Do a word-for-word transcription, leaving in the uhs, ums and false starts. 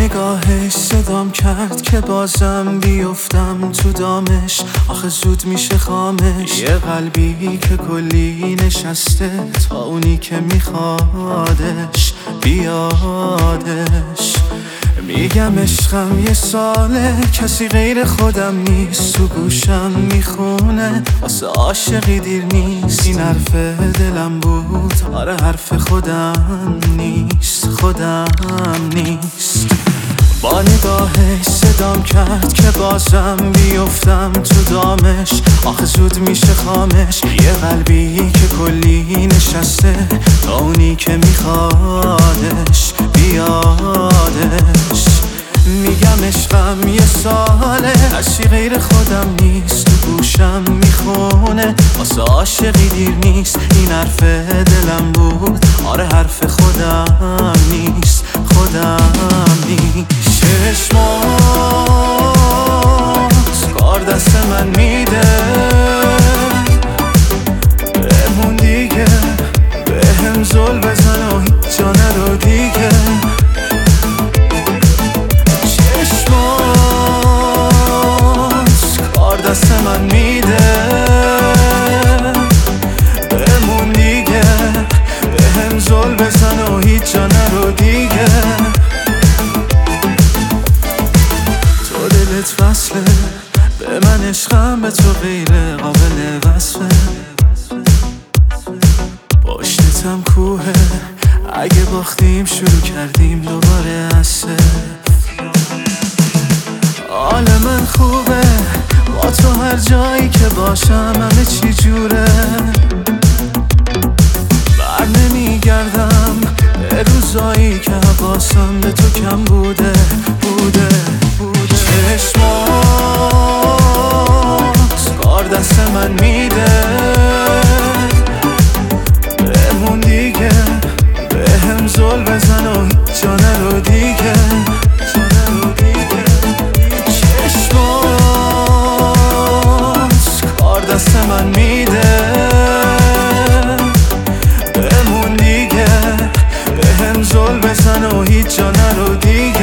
نگاهش صدام کرد که بازم بیفتم تو دامش. آخه زود میشه خامش، یه قلبی که کلی نشسته تا اونی که میخوادش بیادش. میگم عشقم یه ساله، کسی غیر خودم نیست، تو گوشم میخونه واسه عاشقی دیر نیست. این حرف دلم بود، آره حرف خودم نیست، خودم نیست. با نگاهش صدام کرد که بازم بیفتم تو دامش. آخه زود میشه خامش، یه قلبی که کلی نشسته تا اونی که میخوادش بیادش. میگم عشقم یه ساله، کسی غیر خودم نیست، تو گوشم میخونه واسه عاشقی دیر نیست. این حرف دلم بود، آره حرف خودم نیست، خودم نیست. چشمات کار دست من میده، بمون دیگه، بهم زل بزن و هیچ جا نرو دیگه. چشمات کار دست من میده، بمون دیگه، بهم زل بزن و هیچ جا نرو دیگه. وصله به من، عشقم به تو غیر قابل وصفه. پشتتم کوه، اگه باختیم شروع کردیم دوباره از صفر. حال من خوبه با تو، هر جایی که باشم همه چی جوره. بر نمیگردم به روزایی که حواسم به تو کم بوده بوده بوده. چشمات کار دست من میده، بمون دیگه، بهم زل بزن و هیچ جا نرو دیگه. چشمات کار دست من میده، بمون دیگه، بهم زل بزن و هیچ جا نرو دیگه.